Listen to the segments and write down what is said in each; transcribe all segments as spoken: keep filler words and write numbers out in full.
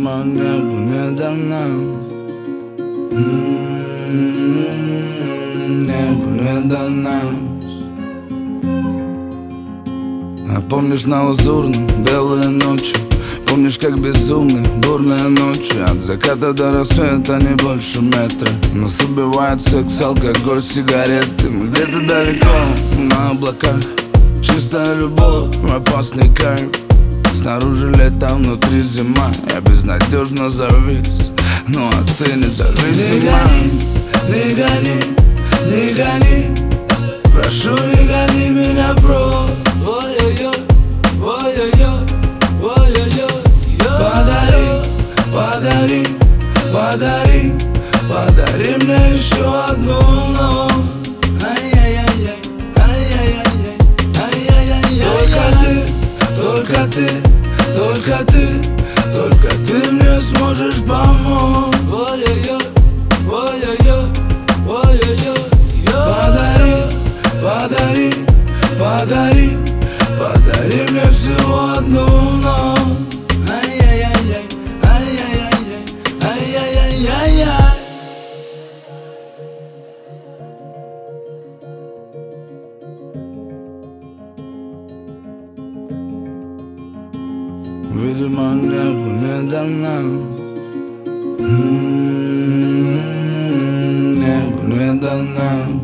Видимо, небу не дано. Небу не дано. А помнишь на Лазурном белые ночи? Помнишь, как безумны бурные ночи? От заката до рассвета не больше метра. Нас убивает секс, алкоголь, сигареты. Мы где-то далеко, на облаках. Чистая любовь, опасный кайф. Снаружи лето, внутри зима. Я безнадежно завис, ну а ты не зависима. Не гони, не гони, не гони. Прошу, не гони меня прочь. Ой-ой-ой, ой-ой-ой, ой-ой-ой. Подари, подари, подари, подари мне еще одну ночь. Ай-яй-яй-яй, ай-яй-яй-яй, ай-яй-яй-яй. Только ты, только ты, только ты мне сможешь помочь. Ой-ой-ой, ой-ой-ой, ой-ой-ой. Подари, подари, подари, подари мне всего одну ночь. Ай-яй-яй-яй, ай-яй-яй-яй, ай-яй-яй-яй. Видимо, небу не дано. Небу не дано.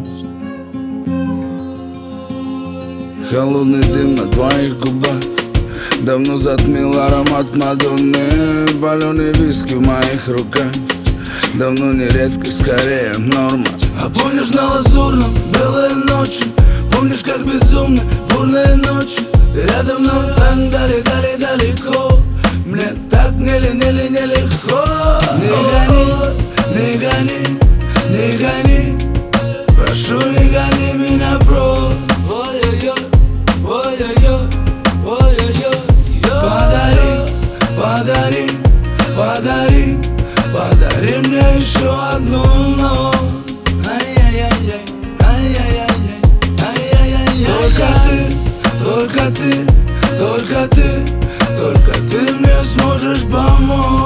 Холодный дым на твоих губах давно затмил аромат Мадонны. Паленый виски в моих руках давно не редкость, скорее норма. А помнишь на Лазурном белые ночи? Помнишь, как безумны бурные ночи? Ты рядом, но так дали-дали далеко. Мне так не-ли-не-ли нелегко. Не гони, не гони, не гони. Прошу, не гони меня прочь. Ой-ой-ой, ой-ой-ой, ой-ой-ой. Подари, подари, подари, подари мне еще одну ночь. Ай-яй-яй-яй, ай-яй-яй-яй, ай-яй-яй-яй. Только ты, только ты, только ты, только ты мне сможешь помочь.